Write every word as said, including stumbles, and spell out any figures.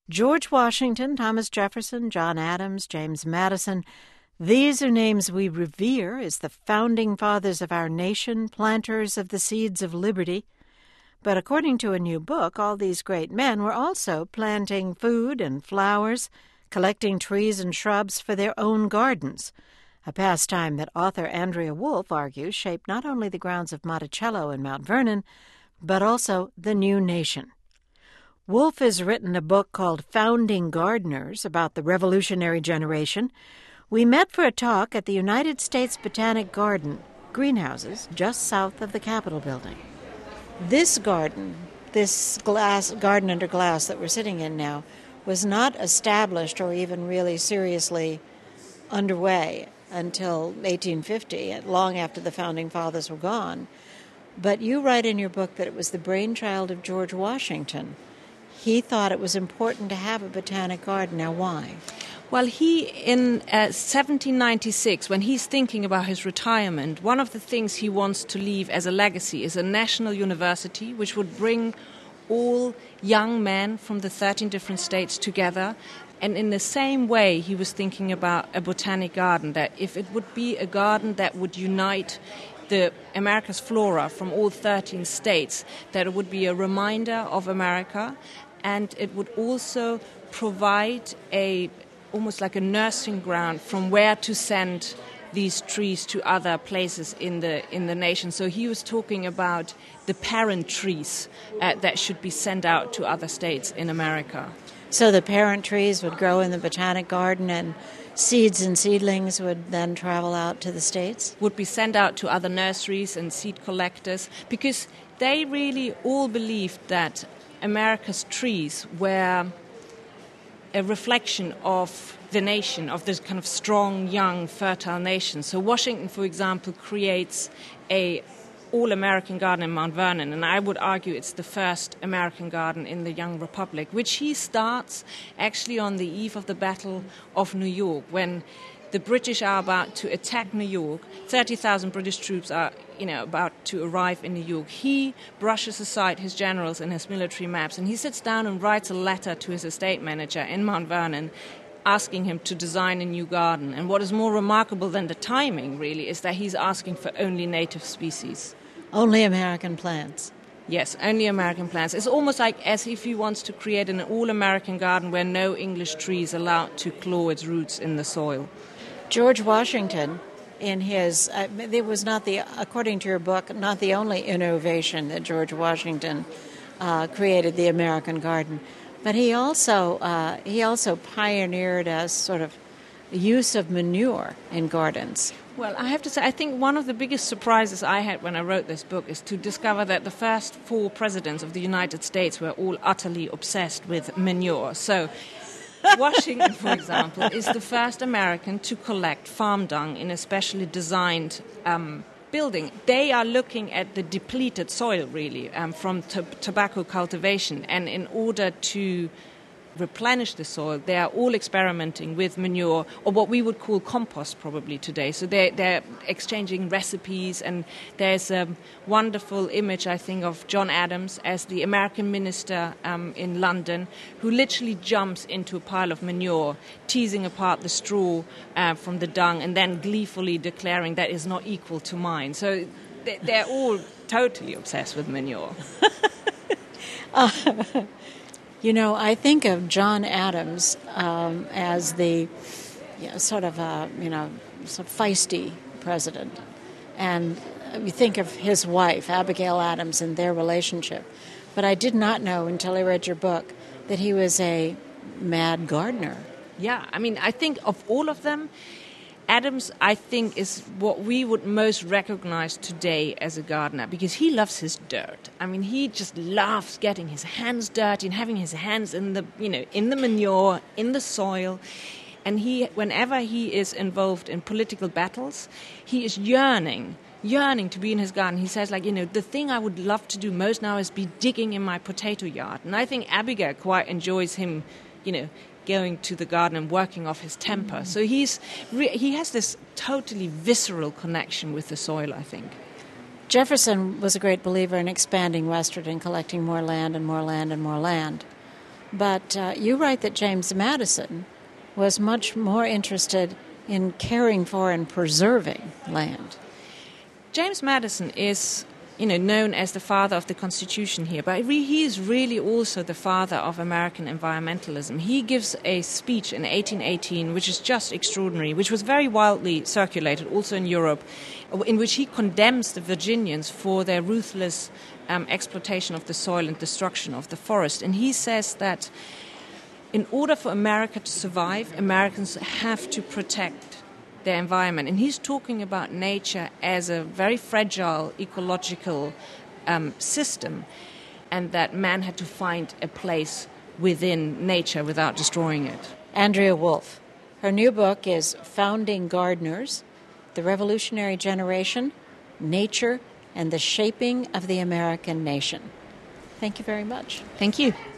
George Washington, Thomas Jefferson, John Adams, James Madison, these are names we revere as the founding fathers of our nation, planters of the seeds of liberty. But according to a new book, all these great men were also planting food and flowers, collecting trees and shrubs for their own gardens, a pastime that author Andrea Wolfe argues shaped not only the grounds of Monticello and Mount Vernon, but also the new nation. Wolfe has written a book called Founding Gardeners about the Revolutionary generation. We met for a talk at the United States Botanic Garden, greenhouses just south of the Capitol building. This garden, this glass garden under glass that we're sitting in now, was not established or even really seriously underway until eighteen fifty, long after the Founding Fathers were gone. But you write in your book that it was the brainchild of George Washington. He thought it was important to have a botanic garden. Now, why? Well, he, in uh, seventeen ninety-six, when he's thinking about his retirement, one of the things he wants to leave as a legacy is a national university which would bring all young men from the thirteen different states together. And in the same way, he was thinking about a botanic garden, that if it would be a garden that would unite the America's flora from all thirteen states, that it would be a reminder of America, and it would also provide a almost like a nursing ground from where to send these trees to other places in the in the nation. So he was talking about the parent trees uh, that should be sent out to other states in America. So the parent trees would grow in the botanic garden and seeds and seedlings would then travel out to the states? Would be sent out to other nurseries and seed collectors, because they really all believed that America's trees were a reflection of the nation, of this kind of strong, young, fertile nation. So Washington, for example, creates a all-American garden in Mount Vernon, and I would argue it's the first American garden in the young republic, which he starts actually on the eve of the Battle of New York, when the British are about to attack New York. thirty thousand British troops are, you know, about to arrive in New York. He brushes aside his generals and his military maps, and he sits down and writes a letter to his estate manager in Mount Vernon, asking him to design a new garden. And what is more remarkable than the timing, really, is that he's asking for only native species. Only American plants. Yes, only American plants. It's almost like as if he wants to create an all-American garden where no English tree is allowed to claw its roots in the soil. George Washington, in his, uh, it was not the, according to your book, not the only innovation that George Washington uh, created, the American garden, but he also uh, he also pioneered a sort of use of manure in gardens. Well, I have to say, I think one of the biggest surprises I had when I wrote this book is to discover that the first four presidents of the United States were all utterly obsessed with manure. So Washington, for example, is the first American to collect farm dung in a specially designed um, building. They are looking at the depleted soil, really, um, from t- tobacco cultivation. And in order to replenish the soil, they are all experimenting with manure, or what we would call compost probably today. So they're, they're exchanging recipes, and there's a wonderful image, I think, of John Adams as the American minister um, in London, who literally jumps into a pile of manure, teasing apart the straw uh, from the dung, and then gleefully declaring that is not equal to mine. So they're all totally obsessed with manure. uh, You know, I think of John Adams um, as the you know, sort of a, you know, sort of feisty president. And you think of his wife, Abigail Adams, and their relationship. But I did not know until I read your book that he was a mad gardener. Yeah, I mean, I think of all of them, Adams, I think, is what we would most recognize today as a gardener, because he loves his dirt. I mean, he just loves getting his hands dirty and having his hands in the, you know, in the manure, in the soil. And he, whenever he is involved in political battles, he is yearning, yearning to be in his garden. He says, like, you know, the thing I would love to do most now is be digging in my potato yard. And I think Abigail quite enjoys him, you know, going to the garden and working off his temper. So he's re- he has this totally visceral connection with the soil, I think. Jefferson was a great believer in expanding westward and collecting more land and more land and more land. But uh, you write that James Madison was much more interested in caring for and preserving land. James Madison is, you know, known as the father of the Constitution here, but he is really also the father of American environmentalism. He gives a speech in eighteen eighteen, which is just extraordinary, which was very widely circulated also in Europe, in which he condemns the Virginians for their ruthless um, exploitation of the soil and destruction of the forest. And he says that in order for America to survive, Americans have to protect their environment. And he's talking about nature as a very fragile ecological um, system, and that man had to find a place within nature without destroying it. Andrea Wulf. Her new book is Founding Gardeners, The Revolutionary Generation, Nature, and the Shaping of the American Nation. Thank you very much. Thank you.